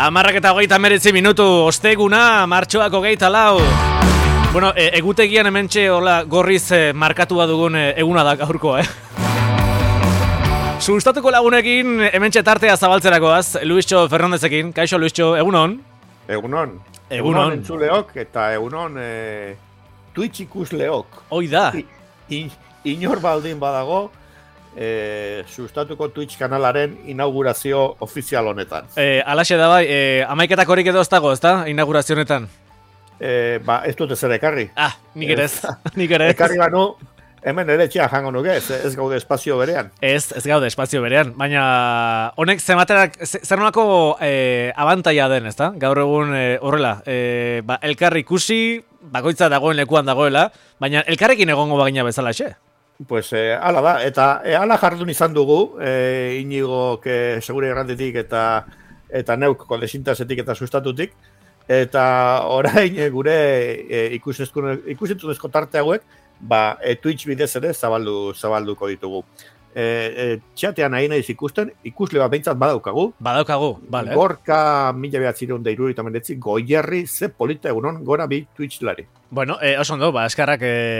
10:39 osteguna, martxoak 24. Bueno, egutegian hementxe hola gorriz markatua dugun eguna da gaurkoa, Sustatuko lagunekin hementxe tartea zabaltzerakoaz, Luischo Fernandezekin. Kaixo, Luischo, egunon? Egunon. Egunon entzuleok eta egunon Twitch ikusleok. Hoi da. Inor baldin badago, sustatuko Twitch kanalaren inaugurazio ofizial honetan. Alaxe da bai, 11 horik edo ez dago, ezta? Inaugurazio honetan. Ez dute zer ekarri. Nik ere ez. Ekarri banu, hemen ere txea jango nuke, ez gaude espazio berean. Ez gaude espazio berean, baina honek zer nolako abantaia den, ezta? Gaur egun horrela, elkarri ikusi, bakoitza dagoen lekuan dagoela, baina elkarrekin egongo bagina bezala, Pues ala da, eta ala jardun izan dugu, Inigo segure errandetik eta neuk koldesintasetik eta sustatutik, eta orain gure ikusentzunezko tarte hauek, Twitch bidez ere zabalduko ditugu. Txatean nahi nahiz ikusten, ikusle bat behintzat badaukagu. Bale. Gorka 1970 Goierri, ze polita egunon, gora bi Twitchlari. Bueno, oso ondo, eskerrak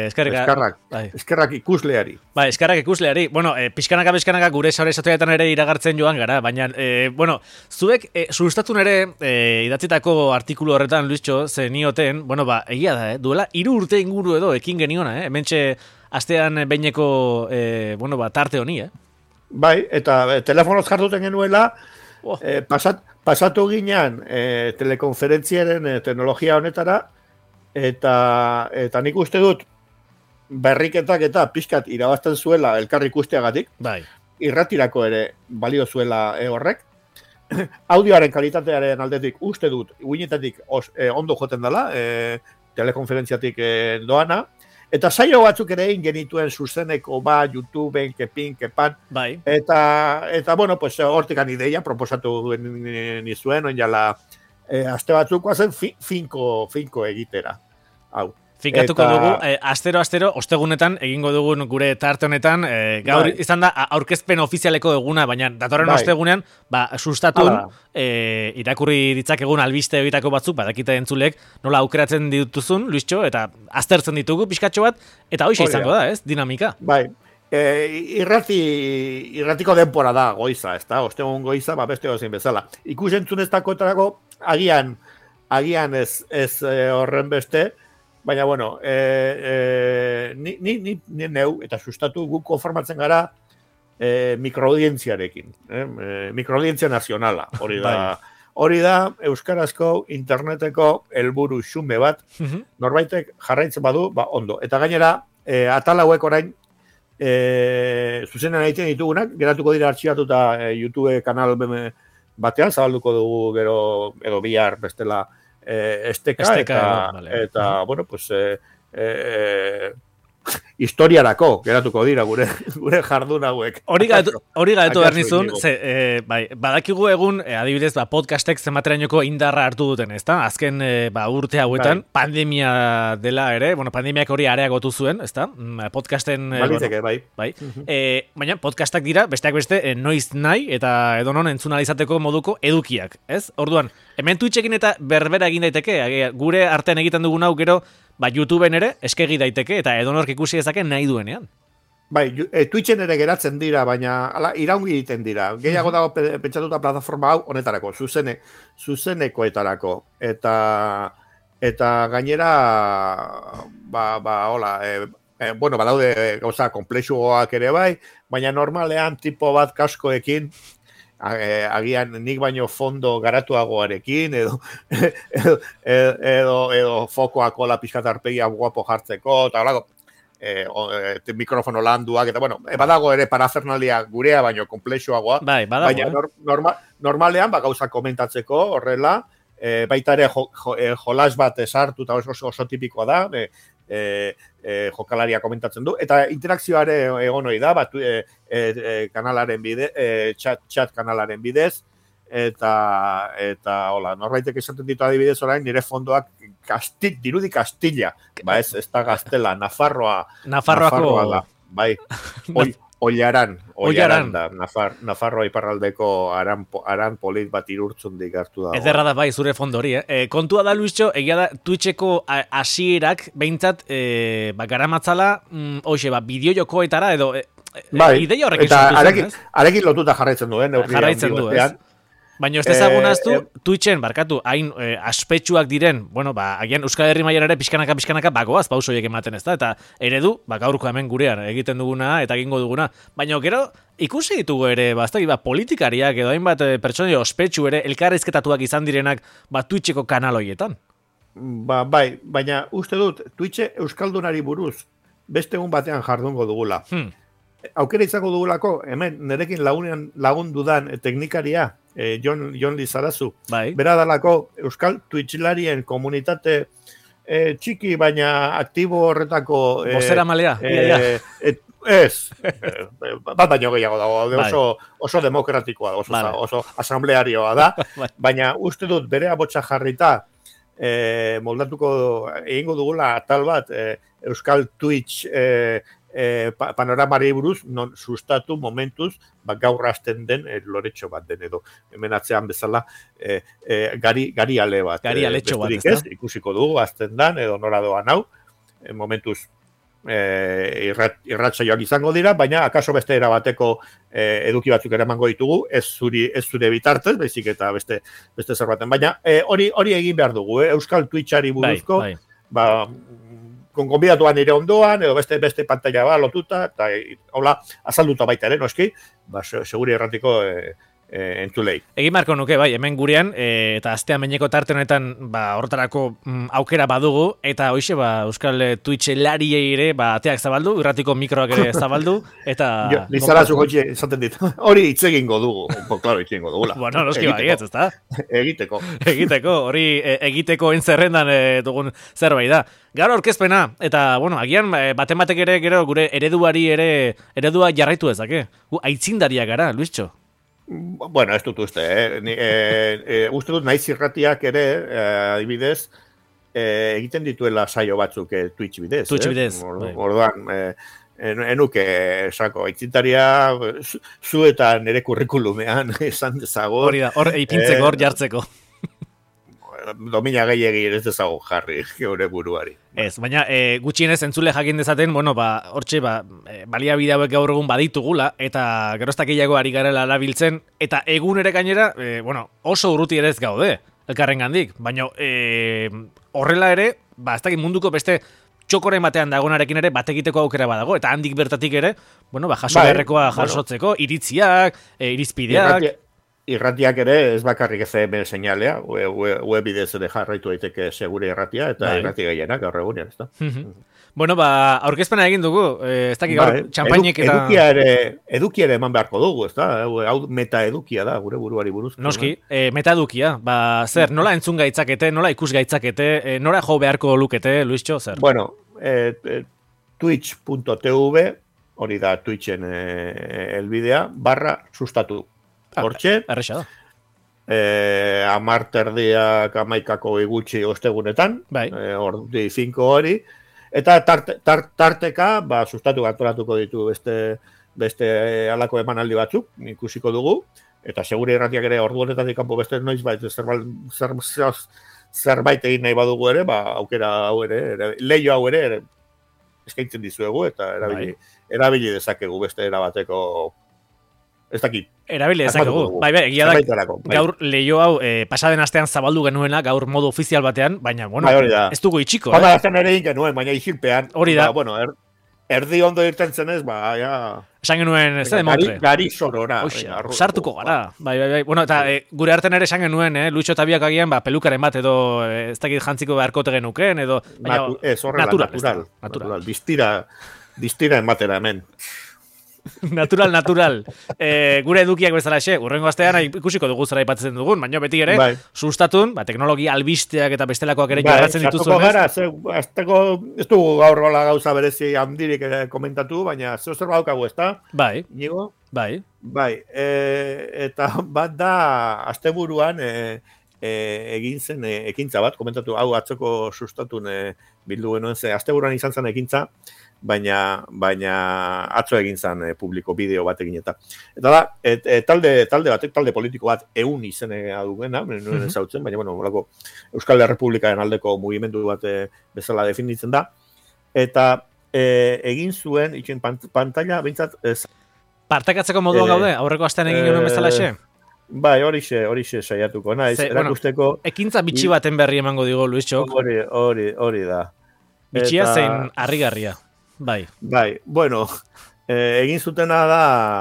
ikusleari. Eskerrak ikusleari. Bueno, pixkanaka gure sare sozialetan ere iragartzen joan gara, baina, zuek sustatun ere idatzitako artikulu horretan, Luischo, zenioten, egia da, duela 3 urte inguru edo ekin geniona, hementxe astean behineko, tarte honi, Bai, eta telefonoz jarduten genuela, pasatu ginean telekonferentziaren teknologia honetara, eta nik uste dut berriketak eta pixkat irabazten zuela elkarri ikusteagatik, irratirako ere balio zuela horrek, audioaren kalitatearen aldetik uste dut, uinetatik ondo joten dela, telekonferentziatik doana, eta saio batzuk ere egin genituen zuzeneko YouTubeen, kepan, eta pues hortikan ideia proposatu nizuen, oinala, aste batzuk guazen finko egitera. Hau. Finkatuko dugu, astero, ostegunetan, egingo dugun gure tarte honetan, gaur izan da aurkezpen ofizialeko eguna, baina datorren ostegunean, sustatun, irakurri ditzakegun albiste egitako batzuk, badakite entzulek, nola aukeratzen dituzun, Luischo, eta aztertzen ditugu pixkatxo bat, eta hoxe izango da, ez, dinamika. Bai, irratiko denpora da goiza, ez da, ostegun goiza, beste gozien bezala. Ikusentzuneztakoetarako, agian ez horren beste, baina, ni neu, eta sustatu guk konformatzen gara mikroaudientziarekin, mikroaudientzia nazionala, hori da euskarazko interneteko helburu xume bat, norbaitek jarraitzen badu, ondo. Eta gainera, atal hauek orain, zuzenean egiten ditugunak, geratuko dira artxibatuta YouTube kanal batean, zabalduko dugu gero, edo bihar bestela, esteka eta historiarako geratuko dira gure jardun hauek. Hori gaitu behar nizun, badakigu egun, adibidez, podcastek zenbaterainoko indarra hartu duten, ezta? Azken urte hauetan, pandemia dela ere, pandemiak hori areagotu zuen, ezta? Podcasten... Balitzeke, bai. Baina podcastak dira, besteak beste, noiz nahi, eta edonon entzuna izateko moduko edukiak, ez? Orduan, hemen Twitchekin eta berbera egin daiteke, gure artean egiten dugun hau gero, YouTubeen ere eskegi daiteke eta edonork ikusi dezake nahi duenean. Twitchen ere geratzen dira, baina iraungi egiten dira. Gehiago dago pentsatuta plataforma hau honetarako, zuzenekoetarako. Eta gainera, badaude gauza komplexuagoak ere bai, baina normalean tipo bat kaskoekin, agian nik baino fondo garatuagoarekin edo fokoak ola pixkatarpegia guapo jartzeko eta holako mikrofono landuak eta badago ere parafernalia gurea baino komplexuagoa baina normalean gauza komentatzeko horrela baita ere jolas bat esartu eta oso tipikoa da jokalaria komentatzen du, eta interakzioare egon hori da, kanalaren bidez, chat kanalaren bidez, eta hola, norbaitek esaten ditu adibidez orain, nire fondoak dirudi Kastilla, ez da Gaztela, Nafarroako da, bai, Oiaran da, Nafarroa iparraldeko aran polit bat irurtzundik hartu dago. Ederra da bai, zure fondo hori, Kontua da, Luischo, egia da, Twitcheko hasierak behintzat, garamatzala, bideo-jokoetara, edo, ideia horrekin sortu zen, ez? Arekin lotuta jarraitzen duen. Jarraitzen du, ez? Baina ez dezagunaztu, Twitchen, barkatu, hain aspetsuak diren, agian Euskal Herri mailan ere pixkanaka bagoaz pausoiek ematen ez da, eta eredu, gaurko hemen gurean egiten duguna eta egingo duguna. Baina gero, ikusi ditugu ere, politikariak edo hainbat pertsona ospetsu ere elkarrizketatuak izan direnak Twitcheko kanal horietan. Bai, baina uste dut, Twitche Euskaldunari buruz beste egun batean jardungo dugula. Aukera izango dugulako, hemen nerekin lagundudan teknikaria, Jon Lizarazu. Bai. Bera dalako Euskal Twitchlarien komunitate txiki, baina aktibo horretako... Bozera malea. Ez. Bat baino gehiago dago, oso demokratikoa, oso asamblearioa da, baina uste dut bere abotsa jarrita moldatuko egingo dugula atal bat Euskal Twitch panoramari buruz, non sustatu momentuz, gaur hasten den loretxo bat den edo. Hemen atzean bezala, gari ale bat. Gari aletxo bat, ez da? Ikusiko dugu, hasten dan, edo nora doan hau. Momentuz, irratsaioak izango dira, baina akaso beste erabateko eduki batzuk eramango ditugu, ez zure bitartez, baizik eta beste zerbaten. Baina hori egin behar dugu, Euskal Twitchari buruzko, konbidatuan nire ondoan, edo beste pantalla lotuta, eta hola, azalduta baita ere, noski, seguri erratiko entzulei. Egin marko nuke, hemen gurean, eta astean meneko tarte honetan, horretarako aukera badugu, eta hoxe, Euskal Twitchelariei ere, ateak zabaldu, irratiko mikroak ere zabaldu, eta... Lizarazu gotxe esaten dit, hori hitz egingo dugu, klaro, hitz egingo dugula. Bueno, noski baietz, ezta? Egiteko, hori egiteko entzerrendan dugun zerbait da. Gaur aurkezpena, eta, agian, batek ere, gero, gure eredua jarraitu ezake. Aitzindaria gara, Luischo. Bueno, ez dut uste, uste dut naiz irratiak ere, adibidez, egiten dituela saio batzuk Twitch bidez. Twitch bidez. Orduan, enuke, esako, aitzintaria zu eta nire kurrikulumean esan dezago. Hori da, hor eipintzeko, hor jartzeko. Domina gehiegi ez dezago jarri geure buruari. Ez, baina gutxienez entzule jakin dezaten, hortxe, baliabide hauek gaur egun baditugula, eta geroztak gehiago ari garela erabiltzen, eta egun ere gainera, oso urruti ere ez gaude, elkarren gandik, baina horrela ere, ez dakit munduko beste txokoren batean dagonarekin ere batekiteko aukera badago, eta handik bertatik ere, jaso beharrekoa jasotzeko, iritziak, irizpideak... Irratiak ere ez bakarrik FM seinalea, web bidez ere jarraitu daiteke segure irratia, eta irrati gehienak gaur egunean, ez da? Aurkezpena egin dugu, ez dakik gaur txampainek eta... Edukia ere eman beharko dugu, ez da? Hau meta-edukia da, gure buruari buruz. Noski, meta-edukia, zer, nola entzun gaitzakete, nola ikus gaitzakete, nora jo beharko lukete, Luischo, zer? Bueno, twitch.tv, hori da Twitchen elbidea, /sustatu. Hortxe, erresa da. 10 terdiak 11 gutxi ostegunetan, ordi 5 hori, eta tarteka, sustatu antolatuko ditu beste halako emanaldi batzuk, ikusiko dugu, eta segure irratiak ere ordu honetatik kanpo beste noizbait zerbait egin nahi badugu ere, aukera hau ere, leio hau ere eskaintzen dizuegu, eta erabili dezakegu beste erabateko ez dakit. Erabili dezakegu. Egia da, gaur leio hau pasaden astean zabaldu genuena, gaur modu ofizial batean, baina, ez dugu itxiko. Baina azten ere genuen, baina isilpean. Hori da. Erdi ondo irten zenez, esan genuen, ez da demontre. Gari sorora. Sartuko gara. Eta gure artean ere esan genuen, Luitxo eta biak agian, pelukaren bat edo, ez dakit jantziko beharkote genuken, edo... Ez, horrela, natural. Distira ematera hemen. Natural. Gure edukiak bezala urrengo astean ikusiko dugu zera ipatzen dugun, baina beti ere, sustatun, teknologia albisteak eta bestelakoak ere jarratzen dituzu. Ez dugu gaur gola gauza berezi handirik komentatu, baina zer badaukagu, ez da? Bai. Nigo? Bai. Eta bat da, asteburuan, egin zen ekintza bat, komentatu hau atzoko sustatun bildu genuen zen, asteburuan izan zen ekintza, baina atzo egin zen publiko bideo bat egin eta da, talde politiko bat eun izenea dugena, nuen ezautzen, baina bueno, Euskal Errepublikaren aldeko mugimendu bat bezala definitzen da, eta egin zuen, itxen pantalla, bintzat... Partekatzeko moduan gaude, aurreko astean egin genuen bezala xe? Bai, horixe saiatuko, naiz, erakusteko... Ekintza bitxi baten berri emango digo, Luis Txok. Hori da. Bitxia zein harrigarria, bai. Bai, bueno, egin zutena da...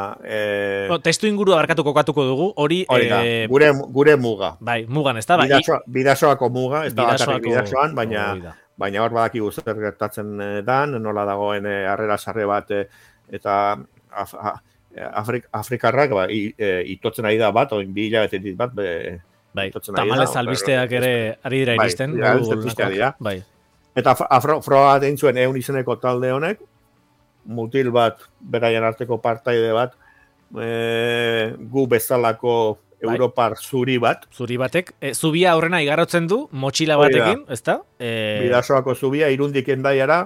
testu ingurua barkatuko kokatuko dugu, hori... Gure muga. Bai, mugan, ez da? Bidasoako muga, ez da bakarrik bidasoan, baina hor badakigu zer gertatzen dan, nola dagoen harrera sarre bat, eta Afrikarrak itotzen ari da bat, oin 2 hilabetetik bat, bai, tamalez albisteak ere ari dira iristen. Bai, eta froa egin zuen eun izeneko talde honek, mutil bat, beraien arteko partaide bat, gu bezalako Europar zuri bat. Zuri batek. Zubia aurrena igarrotzen du, motxila batekin, ezta? Bidasoako zubia, Irundik endaiara,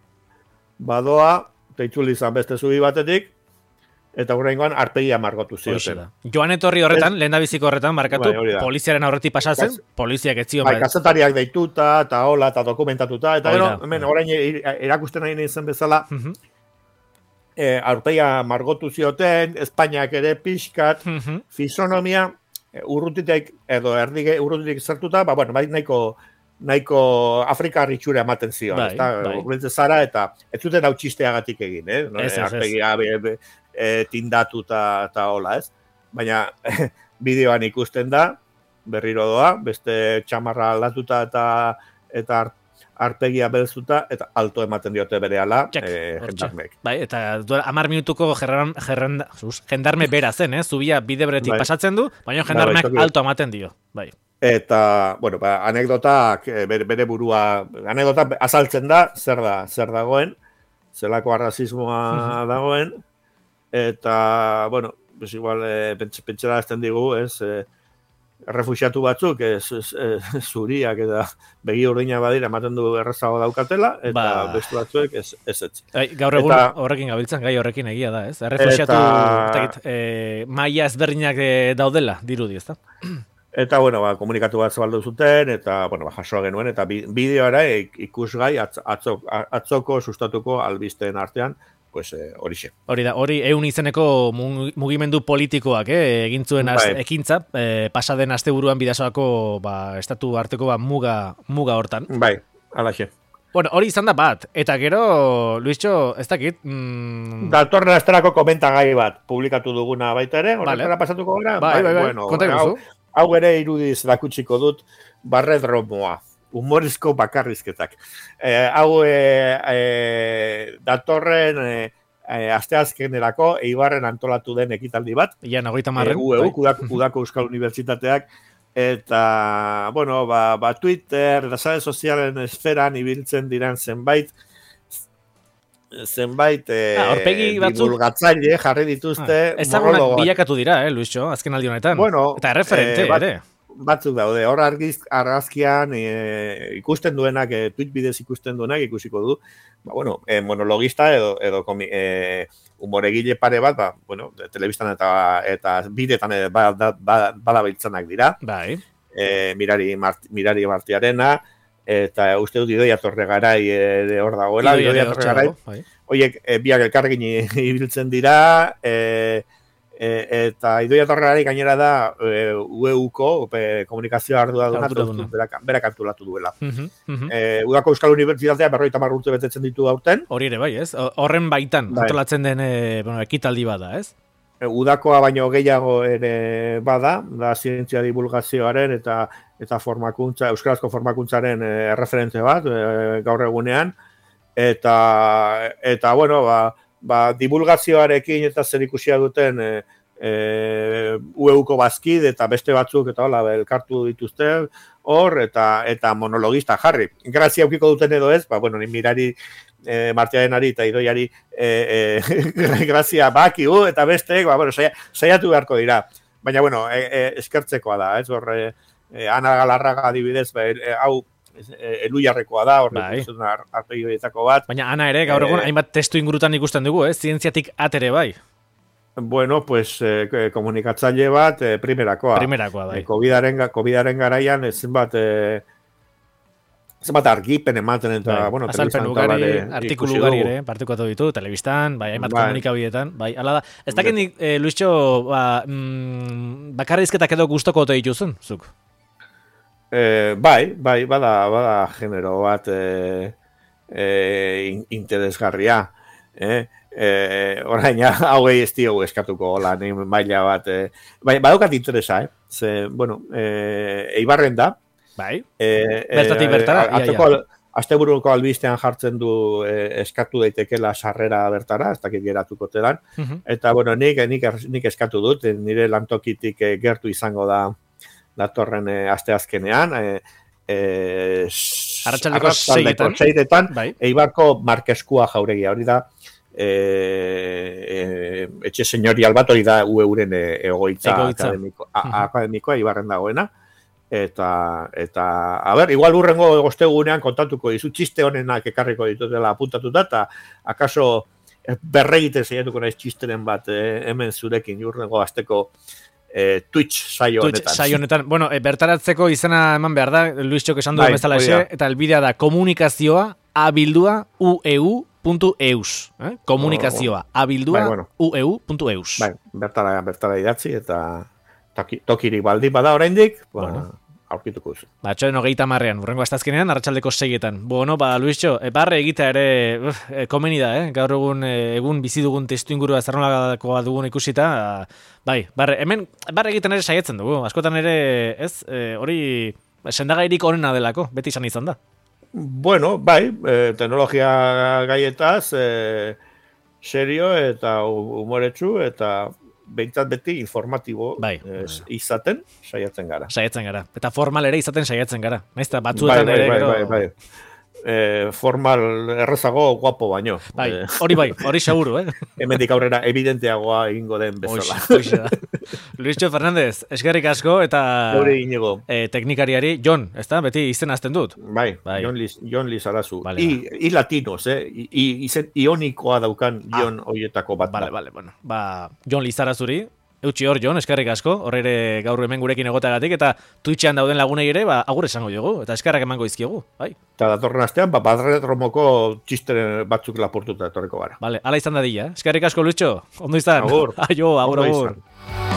badoa, teitzuli izan beste zubi batetik, eta horrengoan arpegia margotu zioten. Joan etorri horretan, lehendabiziko horretan, markatu, poliziaren aurretik pasatzen, poliziak etzion. Bai, kazetariak deituta, eta hola, eta dokumentatuta, eta gero, hemen, orain erakusten nahi nintzen bezala, aurpegia margotu zioten, Espainiak ere pixkat, fisonomia, urrutitek, edo urrutitek zertuta, bueno, nahiko Afrikar itxura ematen zion, urrentzen zara, eta ez zuten hau txisteagatik egin, aurpegia tindatuta eta hola, ez? Baina bideoan ikusten da, berriro doa, beste txamarra aldatuta eta arpegia belzuta, eta alto ematen diote berehala jendarmek. Bai, eta 10 minutuko jendarme bera zen, zubia bide beretik pasatzen du, baina jendarmeak alto ematen dio. Bai. Eta, bueno, anekdotak, bere burua, anekdota azaltzen da, zer dagoen, zelako arrazismoa dagoen, eta, bueno, pues igual, pentsera azten digu, refuxiatu batzuk, zuriak eta begi urdina badira ematen du errazago daukatela, eta beste batzuek ez. Gaur egun horrekin gabiltzan, gai horrekin egia da, ez? Refuxiatu maila ezberdinak daudela, dirudi, ez da? Eta, bueno, komunikatu bat zabaldu zuten, eta, bueno, jasoa genuen, eta bideoara ikusgai atzoko sustatuko albisteen artean, pues horixe. Hori da, hori eun izeneko mugimendu politikoak egin zuen ekintza, pasaden asteburuan bidasoako estatu arteko muga hortan. Bai, alaxe. Bueno, hori izan da bat, eta gero, Luistxo, ez dakit... Datorren asterako komentagai bat publikatu duguna baita ere, horretara pasatuko gara? Bai, konta iguzu. Hau ere irudiz erakutsiko dut barredromoa. Humorizko bakarrizketak. Hau datorren asteazkenerako Eibarren antolatu den ekitaldi bat. Ja, 30. Udako Euskal Unibertsitateak. Eta, bueno, Twitter eta sare sozialen esferan ibiltzen diren zenbait divulgatzaile jarri dituzte. Ezagunak bilakatu dira, Luisxo, azken aldi honetan. Bueno, eta referente, ere. Batzuk daude, hor argazkian ikusten duenak, tweet bidez ikusten duenak ikusiko du, monologista edo humoregile pare bat, telebistan eta bidetan badabiltzanak dira. Bai. Mirari Martiarena, eta uste dut Idoia Torregarai hor dagoela. Idoia Torregarai, horiek biak elkarrekin ibiltzen dira, eta Idoia Torregarai gainera da UEUko komunikazio ardura berak antolatu duela. Udako Euskal Unibertsitatea 50 urte betetzen ditu aurten. Hori ere bai, ez? Horren baitan antolatzen den ekitaldi bada, ez? Udakoa baino gehiago ere bada, da zientzia divulgazioaren eta formakuntza, euskarazko formakuntzaren referente bat gaur egunean, eta bueno, divulgazioarekin eta zer ikusia duten UEUko bazkid eta beste batzuk eta hola elkartu dituzte hor eta monologista jarri. Grazia aukiko duten edo ez, ni Mirari Martiarenari eta Idoiari grazia bakigu eta besteek saiatu beharko dira. Baina, eskertzekoa da, ez hor Ana Galarraga adibidez, hau Elujarrekoa da, bai. Arpeioetako bat. Baina Ana ere, gaur egun, hainbat testu ingurutan ikusten dugu, zientziatik atere bai. Bueno, pues komunikatzaile bat primerakoa. Primerakoa, bai. COVID-aren garaian zenbat argipen ematen eta, bai. bueno, azalpen ugari, artikulu ugari ere, partikatu ditu, telebistan, bai, hainbat komunikabidetan, bai, ala da. Ez dakit nik, Luisxo, bakarrizketak edo gustoko ote dituzun, zuk? Bai, bada genero bat interesgarria. Orain, hauei ez diogu eskatuko lan maila bat. Badaukat interesa, Ze, bueno, Eibarren da. Bai, bertatik bertara. Asteburuko albistean jartzen du eskatu daitekela sarrera bertara, ez dakit geratuko telan. Eta, bueno, nik eskatu dut, nire lantokitik gertu izango da datorren asteazkenean, arratsaldeko 6etan, Eibarko Markeskua jauregia, hori da, etxe senyorial bat, hori da euren egoitza akademikoa Eibarren dagoena, eta a ber, igual urrengo ostegunean kontatuko dizu txiste honenak ekarriko ditutela apuntatuta, eta akaso berregiten zeiatuko naiz txisteren bat hemen zurekin urrengo asteko Twitch saio honetan. Bueno, bertaratzeko izena eman behar da, Luisxok esan duen bezala eta elbidea da komunikazioa abildua ueu.eus. Komunikazioa abildua ueu.eus. Bai, bertara idatzi eta tokirik baldi bada oraindik, aurkituko duzu. Txoen 30ean, urrengo astazkenean, arratsaldeko 6etan. Bueno, Luisxo, barre egitea ere komeni da, gaur egun bizi dugun testu ingurua zerrolakoa dugun ikusita, bai, hemen barre egiten ere saiatzen dugu, askotan ere, hori sendagairik onena delako, beti izan da. Bueno, bai, teknologia gaietaz, serio eta humoretsu eta behintzat beti informatibo izaten saiatzen gara. Eta formal ere izaten saiatzen gara. Naizta batzuetan ere gero. Bai. Formal errezago guapo baino. Hori seguru, Hemendik aurrera evidenteagoa egingo den bezala. Hoxe da. Luisxo Fernández, eskerrik asko eta teknikariari Jon, ezta? Beti izen azten dut. Bai. Jon Lizarazu. I latinos, izen ionikoa daukan Jon hoietako bat. Vale. Bueno, Jon Lizarazuri, eutxi hor, Jon, eskerrik asko, horre gaur hemen gurekin egoteagatik, eta Twitchean dauden lagunei ere, agur esango diogu, eta eskerrak emango izkiegu, bai. Eta datorren astean, Badretromoko txisteren batzuk lapurtuta etorriko gara. Vale, ala izan dadila, eskerrik asko, Luisxo, ondo izan. Agur. Aio, agur.